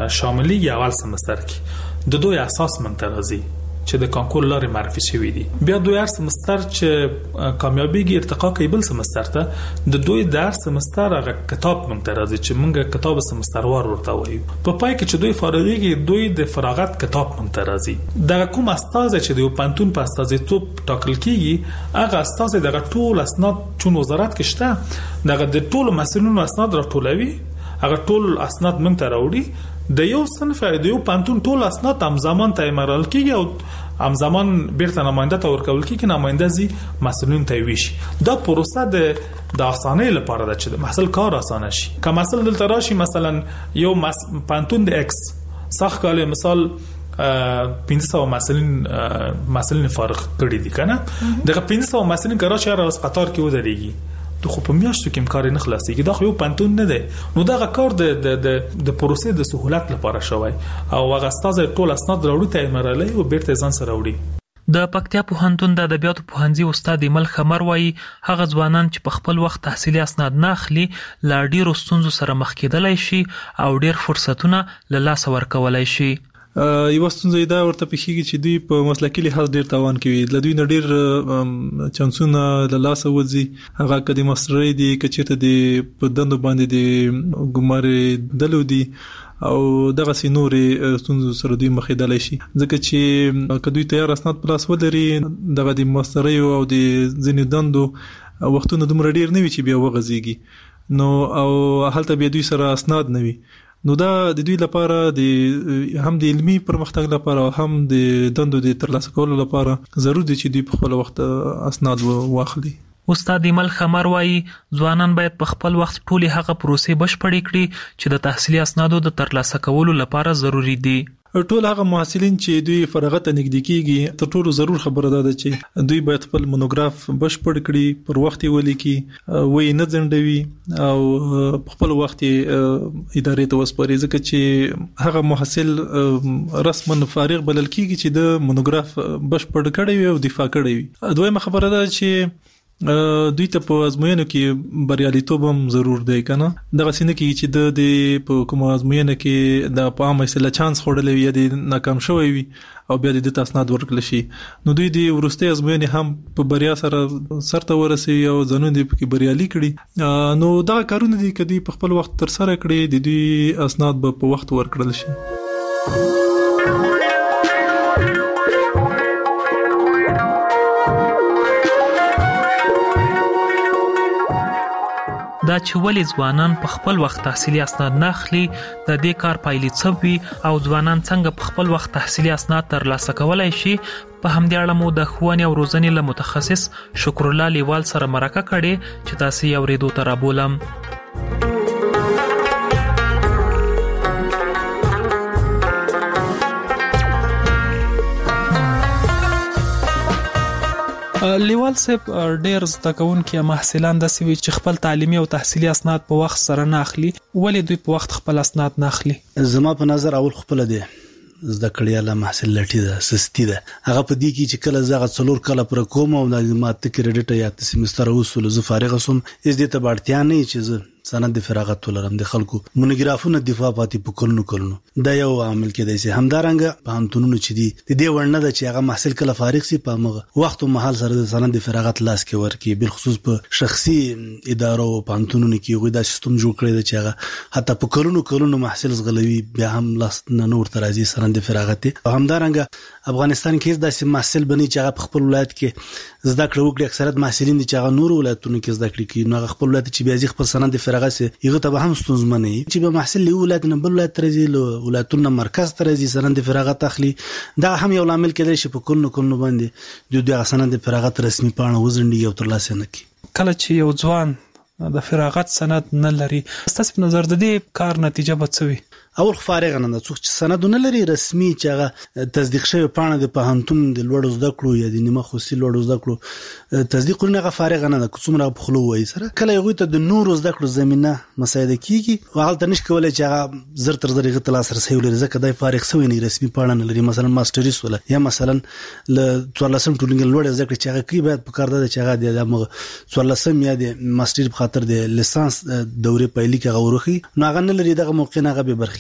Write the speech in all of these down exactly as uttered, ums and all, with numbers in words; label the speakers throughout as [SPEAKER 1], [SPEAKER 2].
[SPEAKER 1] شاملي اول سمستر کې د دوی اساس منترازي چې د کانکور لارې معرفي شوی دي. بیا دوی هر سمستر چې کامیابیږي ارتقا کوي بل سمستر ته د دوی د هر سمستر هغه کتاب منترازي چې موږ کتاب سمستروار ورته وایو. په پای کې چې دوی فارغيږي دوی د فراغت کتاب منترازي. د کوم استاد چې د پانتون په استازیتوب ټاکل کیږي هغه استاد دغه ټول اسناد چون وزارت کې شته دغه د ټول مسؤلینو اسناد راټولوي. هغه ټول اسناد موږ ته راوړي. د یو صنف د یو پانتون ټول اسناد همزمان ته ایمرال کیږي او همزمان بیرته نماینده ته ورکول کیږي، نماینده زی مسؤلین ته ویشي. دا پروسه د د اسانه لپاره ده چې د محصل کار اسانه شي. که مثلا دلته راشي مثلا یو مس... پانتون د ایکس صح کاله مثال پنځه سوه مسؤلین مسؤلین فارغ کړي دي کنه، دغه پنځه سوه مسؤلین کراچي را اوس قطار کې ودرېږي. ته خو په میاشتو کې کار نه خلاصيږي. دا خو یو پانتون نه دی. نو دا کار د د د د پروسې د سهولت لپاره شوی او هغه استاد ټول اسناد راوړي ته ایمرالي او بیرته ځان سره راوړي.
[SPEAKER 2] د پکتیا پوهنتون د ادبیاتو پوهنځي استاد ایمل خمر وایي هغه ځوانان چې په خپل وخت تحصیلي اسناد نه اخلي لا ډیرو ستونزو سره مخ کېدلای شي او ډیر فرصتونه له لاسه ورکولای شي.
[SPEAKER 3] یو ستونزه دا ورته پېښیږي چې دوی په مسلکي لحاظ ډیر تاوان کوي. له دوی نه ډیر چانسونه له لاسه وځي. هغه کدي ماستري دي کچته دي په دندو باندې دي ګمارې دلو دي او دغه سينوري ستونزو سره دوی مخېدلای شي. ځکه چې کدوې تیار اسناد پلاس ولري دغه د ماستري او د ځینې دندو وختونه دومره ډیر نه وي چې بیا وغځيږي نو او هلته بیا دوی سره اسناد نه وي. نو دا د دوی لپاره د هم د علمي پرمختګ لپاره او هم د دندو د ترلاسه کولو لپاره ضروري دي چې دوی په خپل وخت اسناد واخلي.
[SPEAKER 2] استاد ایمل خمر وایي ځوانان باید په خپل وخت ټولي هغه پروسې بشپړې کړي چې د تحصیلي اسنادو د ترلاسه کولو لپاره ضروری دي.
[SPEAKER 3] ټول هغه محصلین چې دوی فارغت نږدې کیږي تر ټولو ضرور خبره ده چې دوی باید خپل مونوګراف بشپړ کړي، پر وخت ولیکي، وای نه ځنډوي او خپل وخت ادارې ته وسپاري. ځکه چې هغه محصل رسما فارغ بلل کیږي چې د مونوګراف بشپړ کړي وي او دفاع کړي وي. دویمه خبره ده چې دوی ته په ازموینو کې بریالیتوب هم ضرور دی کنه. دغه سینه کې چې د د په کوم ازموینه کې د په عامه سره چانس خوړلې وي یا د ناکام شوی وي او بیا د تاسناد ورکړل شي نو دوی د ورسته ازموینې هم په بریا سره سرته ورسي او ځنون دي په بریالي کړي. نو دا کارونه دي کدي په خپل وخت تر سره کړي د دوی اسناد په وخت ورکړل شي.
[SPEAKER 2] دا چې ولې ځوانان په خپل وخت تحصیلي اسناد نه اخلي د دې کار پایلې څه وي او ځوانان څنګه په خپل وخت تحصیلي اسناد ترلاسه کولای شي په همدې اړه مو د ښوونې او روزنې له متخصص شکر الله لیوال سره مرکه کړې چې تاسو یې اورېدو ته رابولم. لیوال صاحب ډیر زده کوونکي محصلان د سوي چې خپل تعلیمي او تحصیلي اسناد په وخت سره نه اخلي، ولې دوی په وخت خپل اسناد نه اخلي؟
[SPEAKER 4] زما په نظر اول خپل دی زده کړی له محصل لټي ده سستی ده. هغه په دې کې چې کله زغه څلور کله پر کوم او معلومات کریډټ یا سیمستر اوسول زه فارغ سوم از دې ته اړتیا نه چې زه سند فراغت ولرم د خلکو مونوګرافونه دفاع پاتې په کلونو کلونو دا یو عامل کې دی. سي همدارنګه په انتونونو چې دی د دې ورنه ده چې هغه محصل کله فارغ سي په مغه وخت او محل سره د سند فراغت لاس کې ورکی بل خصوص په شخصي ادارو او په انتونونو کې غوډه سیستم جوړ کړی دی چې هغه حتی په کلونو کلونو محصل زغلوي بیا هم لاس نه نور ترازی سند فراغت. همدارنګه افغانستان کې داسې محصل بني چې هغه په خپل ولایت کې زده کړه وکړي. اکثریت محصلین دي چې هغه نور ولایتونو کې زده کړي کوي نو خپل ولایت چې بیا ځي خپل سند فراغت سي یغه ته هم ستونزمنه چې به محصل له ولایت نه بل ولایت ترځي له ولایتونو مرکز ترځي سند فراغت اخلي. دا هم یو عامل کېدای شي په کلونو کلونو باندې د دوی سند فراغت رسمي پاڼه وزنډي او ترلاسه نه کی.
[SPEAKER 2] کله چې یو ځوان د فراغت سند نه لري ستاسو په نظر د دې کار نتیجه به څه وي؟
[SPEAKER 4] اول فارغ نه څوک چې سند نه لري رسمي چې هغه تصدیق شوی پاڼه د پوهنتون د لوړ زده کړو یا د نیمه خصوصي لوړ زده کړو تصدیق نه هغه فارغ نه د څومره په خلو وای سره کله یو ته د نور زده کړو زمينه مساعده کیږي او حالت نش کولای چې هغه زر تر زر غته لاس رسوي لري ځکه دای فارغ سوی نه رسمي پاڼه نه لري. مثلا ماستریس ولا یا مثلا ل څوارلسم ټولنګ لوړ زده کړ چې هغه کی باید په کار ده چې هغه د څوارلسم یا د ماستر په خاطر د لیسانس دورې پایلې کې غوړخي نو هغه نه لري دغه موقع نه هغه به برخي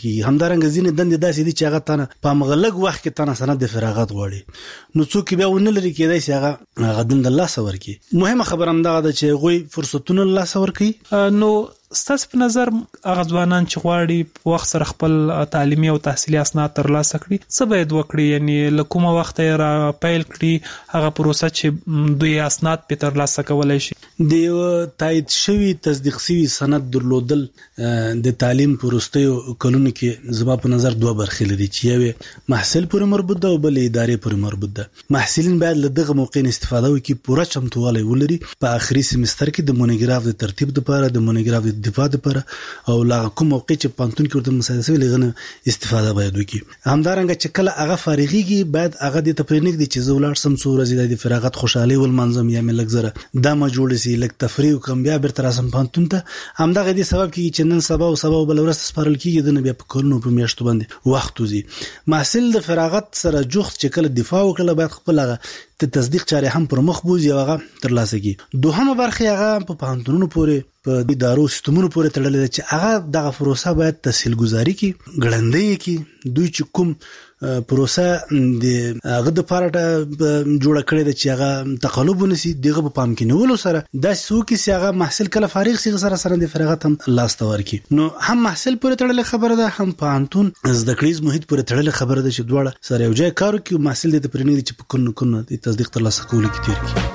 [SPEAKER 4] کیږي. همدارنګه ځینې دندې داسې دي چې هغه تانه په مغلق وخت کې تانه سند د فراغت غواړي, نو څوک بیا ونه لري کېدای شي هغه هغه دند الله سور کی. مهمه خبره هم دا ده چې غوي فرصتونه الله سور کوي.
[SPEAKER 2] نو ستاسو په نظر هغه ځوانان چې غواړي په وخت سره خپل تعلیمي او تحصیلي اسناد ترلاسه کړي څه باید وکړي؟ یعنی له کومه وخت را پیل کړي هغه پروسه چې دوی اسناد په ترلاسه کولای شي؟
[SPEAKER 4] د یو تایید شوی تصدیق شوی سند درلودل د تعلیم پروستیو کلونو کې زما په نظر دوه برخې لري چې یو محصل پورې مربوط ده او بل ادارې پورې مربوط ده. محصلین باید له دغه موقع استفاده وکړي, پوره چمتووالی ولري په اخري سمستر کې د مونوګراف د ترتیب لپاره, د مونوګراف د دفاع لپاره او لا کوم موقع چې پانتون کې ورته مساعده ویل غنه استفاده باید وکړي. همدارنګه چې کله هغه فارغيږي باید هغه د تپرینګ د چې زولار سم څو ورځې د فراغت خوشحالي ول منظم یا ملک زره دا ما جوړ سي لک تفریح کوم بیا بر تر اسم پانتون ته همدغه د سبب کې چې نن سبا او سبا بل ورځ سپارل کیږي د بیا په کولونو په میاشتو باندې وخت وزي. محصل د فراغت سره جوخت چې کله دفاع وکړه باید خپل هغه ته تصدیق چاري هم پر مخ بوزي او هغه ترلاسه کی. دوهمه برخه هغه په پانتونونو پورې په ادارو سیستمونو پورې تړلې ده چې هغه دغه پروسه باید تسهیل گزاري کی, غړندې کی. دوی چې کوم پروسه د هغه د پاره جوړ کړی ده چې هغه تقلب ونسي دغه په پام کې نیولو سره د سو کې چې هغه محصل کله فارغ شي سره سره د فراغت هم لاس تور کی. نو هم محصل پورې تړلې خبره ده, هم پانتون زده کړیز محیط پورې تړلې خبره ده چې دواړه سره یو ځای کار کوي. محصل د پرېنې چې په کونو کونو د تصدیق ترلاسه کولو کې تیر کی.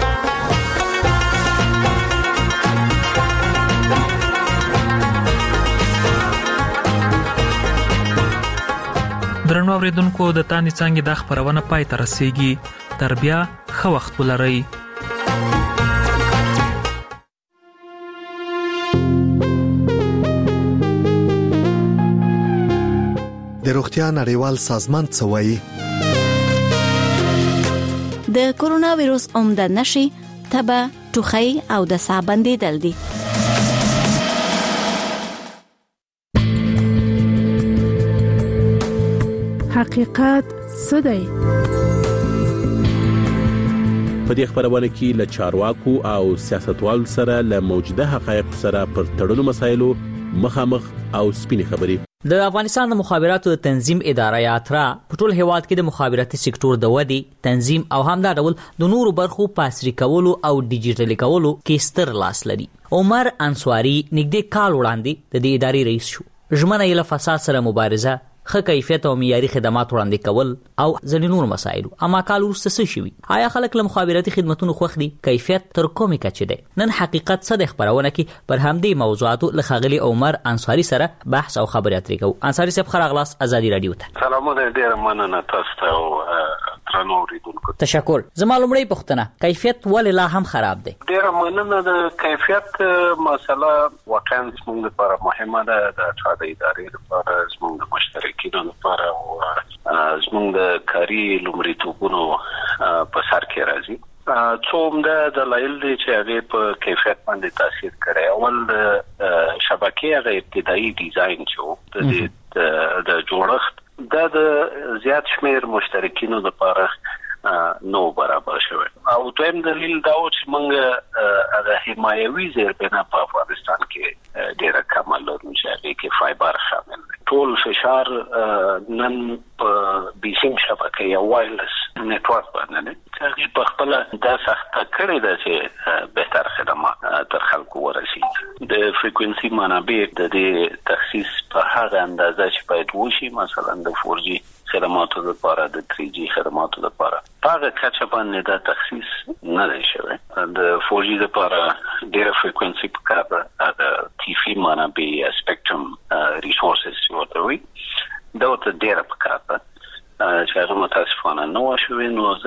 [SPEAKER 2] درنو اوریدونکو د تانی څنګه د خبرونه پای ته رسیږي. تر بیا ښه وخت ولرئ.
[SPEAKER 5] د روغتیا نړیوال سازمان څه وایي؟
[SPEAKER 6] د کورونا وایروس عمده نشي تبه, ټوخی او د ساه بندیدل دي.
[SPEAKER 7] حقیقت څه دی؟
[SPEAKER 8] په دې خبرونه کې له چارواکو او سیاستوالو سره له موجوده حقایق سره پر تړلو مسایلو مخامخ او سپینې خبرې.
[SPEAKER 9] د افغانستان د مخابراتو د تنظیم اداره یاترا په ټول هیواد کې د مخابراتي سکتور د ودی تنظیم او همدا ډول د نورو برخو پاسري کولو او ډیجیټل کولو کې ستر لاس لري. عمر انصاری نږدې کال وړاندې د دې ادارې رئیس شو. ژمنه یې له فساد سره مبارزه, ښه کیفیت او معیاري خدمات وړاندې کول او ځینې نور مسایل. اما کال وروسته څه شوي؟ آیا خلک له مخابراتي خدماتو خوښ دي؟ کیفیت تر کومې کچې دی؟ نن حقیقت څه د خبرونه کې پر همدې موضوعاتو له ښاغلي عمر انصاری سره بحث او خبرې اترې کوو. انصاری صاحب ښه راغلاست ازادي راډیو ته.
[SPEAKER 10] سلامونه, ډېره مننه تاسو ته او درنو اوریدونکو.
[SPEAKER 9] تشکر. زما لومړی پوښتنه, کیفیت ولې لا هم خراب دی؟
[SPEAKER 10] ډېره مننه. د کیفیت مسله واقعا زموږ لپاره مهمه ده, د ټاده ادارې لپاره, زموږ د مشترکینو لپاره او زموږ د کاري لومړیتوبونو په سر کې راځي. څو عمده دلایل دي چې هغه په کیفیت باندې تاثیر کوي. اول د شبکې هغه ابتدایي ډیزاین چې د د جوړښت دا د زیات شمیر مشترکینو لپاره نو برابر شوی. او دویم دلیل دا و چې موږ د حمایوي زیربنا په افغانستان کې ډېره کمه لرو چې هغې کې فایبر شامل دی. ټول فشار نن په بیسیم شبکه یا وایرلس نیټورک باندې دی چې هغې په خپله دا سخته کړې ده چې بهتر خدمات تر خلکو ورسېږي. د فریکونسي منابع د دې تخصیص په هغه اندازه چې باید وشي, مثلا د فور جي خدماتو لپاره, د تری جي خدماتو لپاره په هغه کچه باندې دا تخصیص نه دی شوی. د فور جي لپاره ډېره فریکونسي پکار ده, د ټي فی منابع یا سپیکټرم ریسورسز چې ورته وایي دا ورته ډېره پکار ده چې هغه متاسفانه نه وه شوې. نو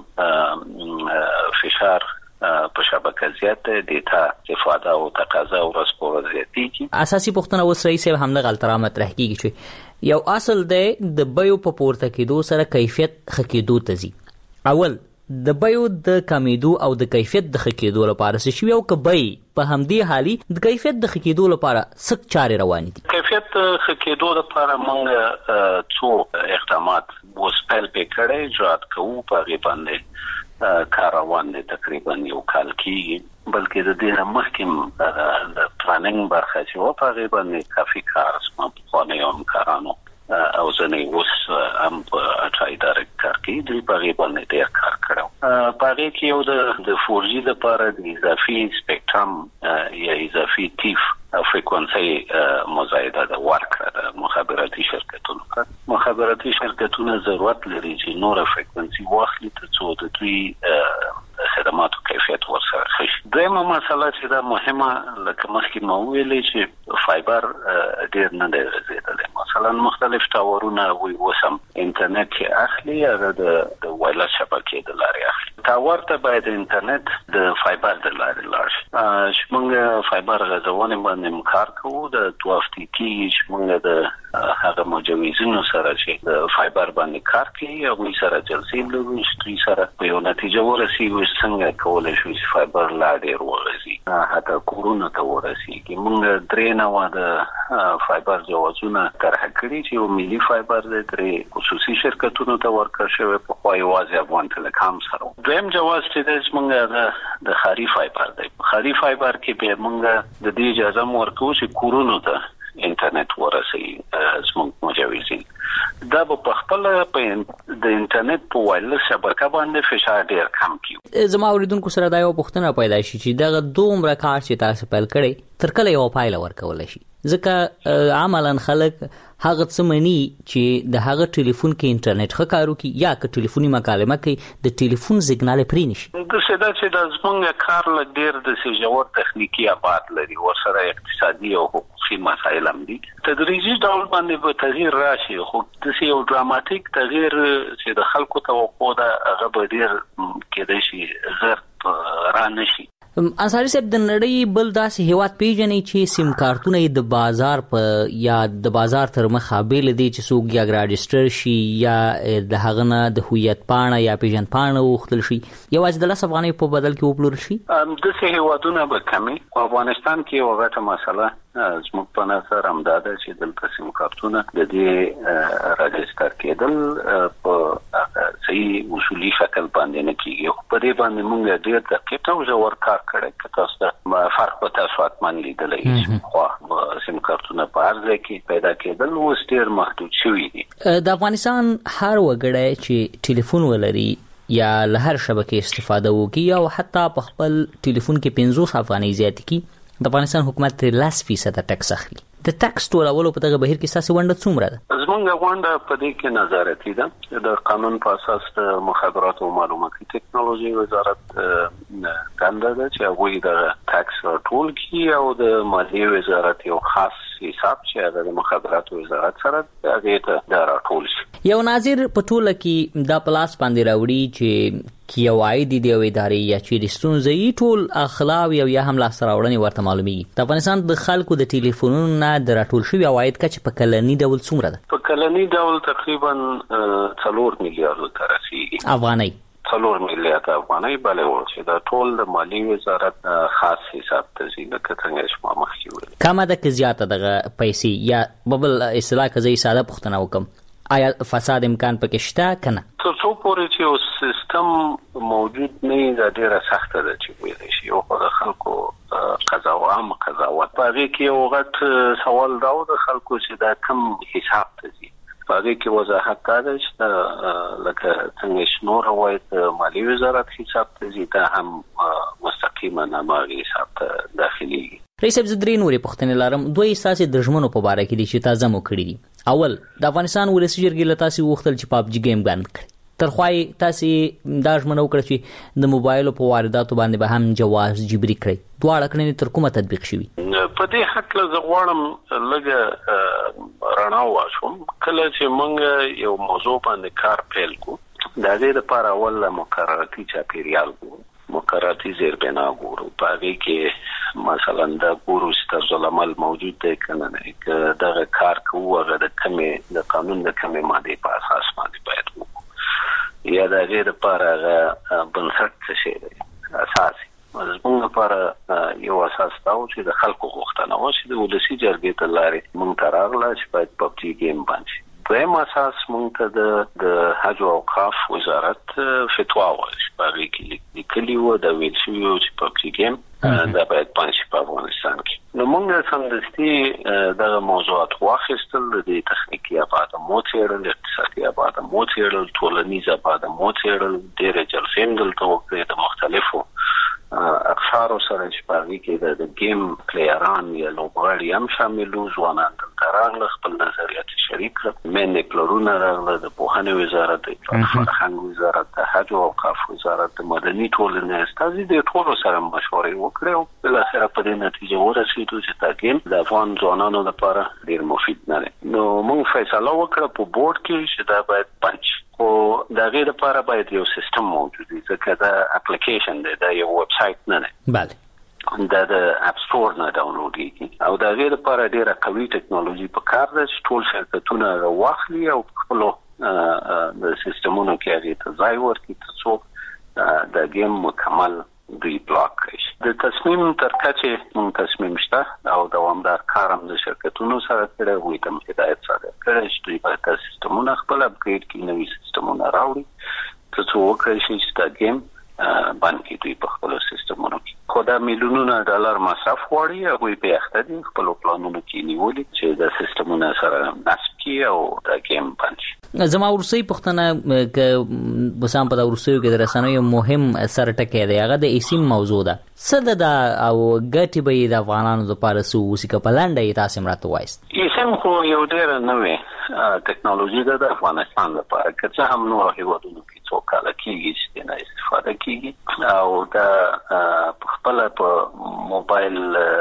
[SPEAKER 10] ځکه فشار په شبکه زیات دی, ډیټا استفاده او تقاضا ورځ په ورځ زیاتېږي.
[SPEAKER 9] اساسي پوښتنه اوس رئیس صاحب همدغه الته مطرح کېږي چې یو اصل دی د بیو په پورته کېدو سره کیفیت ښه کېدو ته ځي. اول د بیو د کمیدو او د کیفیت د ښه کېدو لپاره څه شوي او که بیې په همدې حالي د کیفیت د ښه کېدو لپاره څه چارې روانې دي؟
[SPEAKER 10] کیفیت ښه کېدو لپاره موږ څو اقدامات اوس پیل پې کړی, اجرات کوو. په هغې باندې کار روان دی, تقریبا یو کال کېږي. بلکې د دې نه مخکې د پلانینګ برخه چې وه په هغې باندې کافي کار زما پخوانیو همکارانو او ځنې اوس هم په اټای ډایرکټ کار کوي دوی په هغې باندې ډېر کار کړی په هغې کې یو د فور جي لپاره د اضافي سپیکټرم یا اضافي تیف فریکونسي مزایده ده ورکړه د مخابراتي شرکتونو ته مخابراتي شرکتونه ضرورت لري چې نوره فریکونسي واخلي تر څو د دوی خدماتو کیفیت ورسره ښه شي. دویمه مسله چې دا مهمه لکه مخکې ما وویلې چې فایبر ډېر نه دی غځېدلی مثلا مختلف ټاورونه وي اوس هم انټرنیټ چې اخلي هغه د وایرلس شبکې د لارې اخلي ټاور ته باید انټرنیټ د فایبر د لارې لاړ شي چې موږ فایبر غځونې باندې کار کوو د دوه هفتې کېږي چې موږ د هغه مجوزینو سره چې د فایبر باندې کار کوي هغوی سره جلسې لرو چې دوی سره په یو نتیجه ورسېږو څنګه کولی شو چې فایبر لا ډېر وغځي حتی کورونو ته ورسېږي موږ درې نوعه د فایبر جوازونه طرحه کړي چې یو ملي فایبر دی درې خصوصي شرکتونو ته ورکړل شوی پخوا یوازې افغان ټیلیکام سره دویم جواز چې دی زموږ د ښاري فایبر دی په ښاري فایبر کې بیا موږ د دې اجازه هم ورکوو چې کورونو ته انټرنیټ ورسوي زموږ مجوزین دا به په خپله په د انټرنیټ په وایرلس شبکه باندې فشار ډېر کم کړي.
[SPEAKER 9] زما اورېدونکو سره دا یو پوښتنه پیدا شي چې دغه دومره کار چې تاسو پیل کړی تر کله یوه پایله ورکولی شي ځکه عملا خلک هغه څه مني چې د هغه ټلیفون کې انټرنیټ ښه کار وکړي یا که ټلیفوني مکالمه کوي د ټلیفون سیګنال یې پرې نه شي.
[SPEAKER 10] داسې ده چې د زموږ کار لږ ډېر داسې ژور تخنیکي ابعاد لري ورسره اقتصادي او حقوقي مسایل هم دي تدریجي ډول باندې به تغییر راشي خو داسې یو ډراماتیک تغییر چې د خلکو توقع ده هغه به ډېر کېدای شي زر را نه شي.
[SPEAKER 9] انصاري صاحب د نړۍ بل داسې هیواد پیژنئ چې سیم کارتونه یې د بازار په یا د بازار تر مخه بیل دي چې څوک یا راجسټر شي یا د هغه نه د هویت پاڼه یا پیژند پاڼه وغوښتل شي یوازې د لس افغانیو په بدل کې وپلورل شي.
[SPEAKER 10] داسې هیوادونه به کمې په افغانستان کې یوه غټه مسله زموږ په نظر همدا ده چې دلته سیم کارتونه د دې راجسټر کېدل په صحیح اصولي شکل باندې نه کېږي خو په دې باندې موږ ډېر دقیق او ژور کار کړی که تاسو ته فرق به تاسو حتما لیدلی خو سیم کارتونه په هر ځای کې پیدا کېدل اوس ډېر محدود شوي دي.
[SPEAKER 9] د افغانستان هر وګړی چې ټلیفون ولري یا له هر شبکې استفاده وکړي او حتی په خپل ټلیفون کې پنځوس افغانۍ زیاتې کړي د افغانستان حکومت ترې لس فیصده ټکس اخلي. د ټکس ټولولو په دغه بهیر کې ستاسې ونډه څومره ده؟
[SPEAKER 10] زموږ ونډه په دې کې نظارتي ده د قانون په اساس د مخابراتو او معلوماتي ټکنالوژي وزارت دنده ده چې هغوی د ټکس راټول کړي او د مالیې وزارت یو خاص حساب چې هغه د مخابراتو وزارت سره هغې ته دا راټول شي.
[SPEAKER 9] یو ناظر په ټوله کې دا په لاس باندې راوړي چې کې یو عاید دی او ادارې یا چې د ستونزې ټول اخلاوي او یا هم لاسته راوړنې ورته معلومیږي. د افغانستان د خلکو د ټلیفونونو نه د راټول شوي عواید کچه په کلني ډول څومره ده؟
[SPEAKER 10] په کلني ډول تقریبا څلور میلیارډو ته رسیږي
[SPEAKER 9] افغانۍ.
[SPEAKER 10] څلور میلیارډ افغانۍ بلې و چې دا ټول د مالیې وزارت خاص حساب ته ځي لکه څنګه چې ما مخکې وویل.
[SPEAKER 9] کمه ده که زیاته دغه پیسې یا ببل اصطلاح که زه ساده پوښتنه وکړم آیا فساد امکان پکې شته که نه؟
[SPEAKER 10] تر څو پورې چې یو سیستم موجود نه وي دا ډېره سخته ده چې ویلی شي یو خو د خلکو قضاوت عام قضاوت په هغې کې یو غټ سوال دا و د خلکو چې دا کم حساب ته ځي په هغې کې وضاحت دا ده چې لکه څنګه چې نور عواید د مالیې وزارت حساب ته ځي دا هم مستقیما هماغې حساب ته داخلېږي.
[SPEAKER 9] رئیس صاحب زه درې نورې پوښتنې لرم. دوی ستاسې د ژمنو په باره کې دي چې تازه مو کړي دي. اول د افغانستان ولسي جرګې له تاسې وغوښتل چې پابجي گیم بند کړي ترخوا یې تاسې دا ژمنه وکړه چې د موبایلو په وارداتو باندې به هم جواز جبري کړئ. دواړه کړنې تر کومه تطبیق شوي؟
[SPEAKER 10] په دې هکله زه غواړم لږه رڼا واچوم. کله چې موږ یو موضوع باندې کار پیل کړو د هغې دپاره اول مقرراتي چاپېریال ګورو مقرراتي زیربنا ګورو په هغې کې مثلا دا ګورو چې طرزالعمل موجود دی که نه دی که دغه کار کوو هغه د کمې د قانون د کمې مادې په اساس باندې باید وکړو یا د هغې دپاره هغه بنسټ څه شی دی اساس زموږ لپاره یو اساس دا و چې د خلکو غوښتنه وه چې د ولسي جرګې ته لارې موږ ته راغله چې باید پبجي ګیم بند شي. دویم اساس مونږ ته د د حج او اوقاف وزارت فتوا وایي په کې لیکلي و د ویل شوی چې په کې دا باید پنځه په افغانستان کې نو موږ سمدستي دغه موضوعات واخیستل د تخنیکی آباد موټرل اقتصادي آباد موټرل ټولنیز آباد موټرل ډېر جلسې دلته وکړې د مختلفو اقشار سره چې په کې د گیم پلیران یا لوبغاړي هم شامل وو ځوانان دلته راغله خپل نظریات شریک کړل مېن پلرونه راغله د پوهنې وزارت د فرهنګ وزارت د حج او اوقاف وزارت د مدني ټولنې استازي د ټولو سره مشورې وکړې او بل سره په دې نتیجه ورسېدو چې دا گیم د افغان ځوانانو لپاره ډېر مفید نه دی نو موږ فیصله وکړه په بورډ کې چې دا باید پنځ او دا غیر لپاره باید یو سیستم موجود وي ځکه دا اپلیکیشن دی دا یو ویب سایټ نه دی
[SPEAKER 9] بله
[SPEAKER 10] دا د اپ سټور نه ډاونلوډیږي او دا غیر لپاره ډیره قوي ټکنالوژي په کار ده چې ټول شرکتونه واخلي او خپل د سیستمونو کې هغه ته ځای ورکړي ترڅو دا گیم مکمل دوی بلاک کړي د تصمیم تر کچه مون تصمیم شته او دوامدار کارم د شرکتونو سره کړی وي تم هدایت سره کړی چې دوی په تاسو سیستمونه خپل اپګریډ کړي نوې سیستمونه راوړي ترڅو وکړي چې دا گیم باندې دوی په خپل سیستمونو کې خو دا میلیونونه ډالر مصرف غواړي او په اختیار خپل پلانونو کې نیولي چې دا سیستمونه سره نصب کړي او دا گیم باندې
[SPEAKER 9] زما ورسې پښتنه ک بسام په ورسې کې درسنوي مهم سره ټکی دی هغه د ایسیم موضوع ده صد دا او ګټي به د افغانانو لپاره سو وسیکه پلانډه تاسو مرته وایست
[SPEAKER 10] ایسیم خو یو ډېر نوې ټکنالوژي ده د افغانستان لپاره که هم نور هیوادونو کې څو کال کېږي چې نه استفاده کیږي او دا خپل په موبایل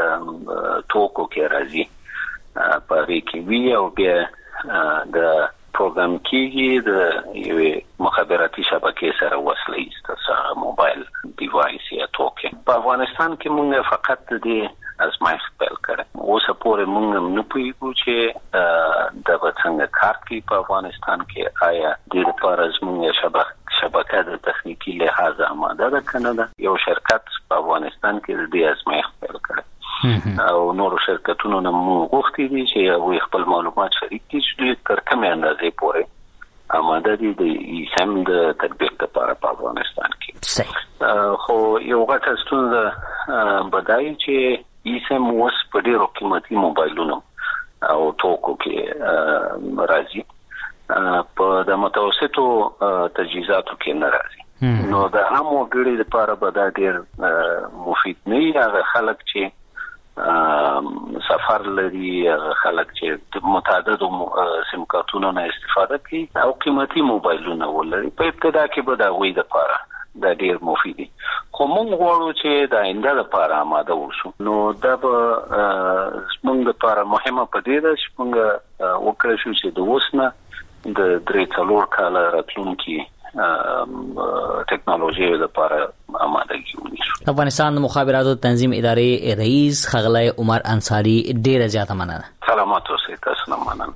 [SPEAKER 10] توکو کې راځي په کې وی او بیا د پروګرام کېږي د یو مخابراتي شبکې سره وصلې ستاسو موبایل ډیوایس یا توکن په افغانستان کې موږ فقط د ازمایښت پیل کړو اوس پورې موږ نه پوهیږو چې د څنګه کار کوي په افغانستان کې آیا د لپاره زموږ شبکه شبکه د تخنیکی لحاظ آماده ده کنه ده یو شرکت په افغانستان کې د ازمایښت پیل کړو او نور شرکتونو نه موږ غوښتي دي چې یو خپل معلومات شریک کړي چې تر کومه اندازې پورې آماده دي د ایسم د تطبیق لپاره په افغانستان کې خو یو غټه ستونزه بدایي چې ایسم اوس په ډېرو قیمتي موبایلونو او توکو کې راځي په د متوسطو تجهیزاتو کې نه راځي نو د عامو ګړي لپاره به دا ډېر مفید نه وي هغه خلک چې سفر لري خلک چې متعدد سیم کارتونو نه استفاده کوي او قیمتي موبایلونه ولري په ابتدا کې به دا وي د لپاره دا ډیر مفید دي خو موږ غواړو چې د آینده لپاره آماده وشو نو دا به موږ لپاره مهمه پدې ده چې موږ وکړو چې د وسنه د درې څلور کال راتلونکي ټکنالوژي لپاره آماده کیږي
[SPEAKER 9] افغانستان مخابراتو تنظیم ادارې رئیس ښاغلی عمر انصاری ډیره زیاته مننه
[SPEAKER 10] سلامات اوسئ تاسو نه مننه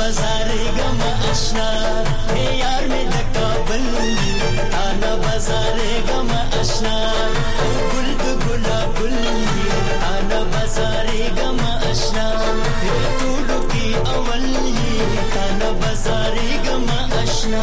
[SPEAKER 11] بازارې ګم آشنا یار مې د کابل انا بازارې ګم آشنا ګل د ګلاب ګل انا بازارې ګم آشنا ټولو کې اول انا بازارې ګم آشنا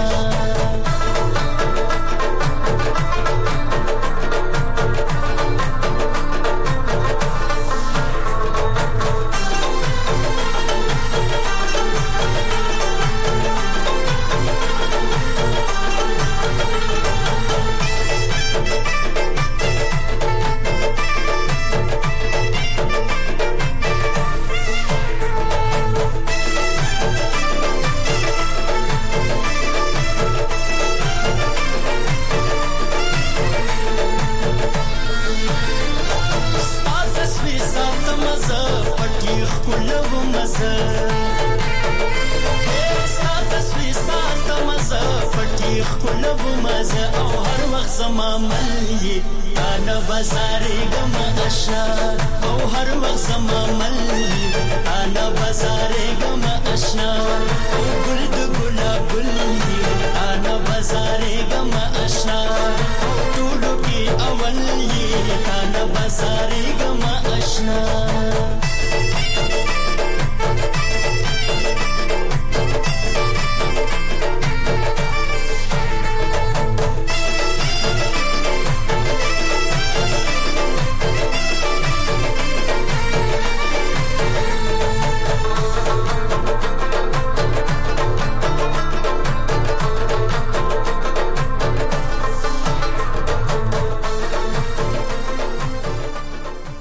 [SPEAKER 11] زما ملي انا بازارې ګم آشنا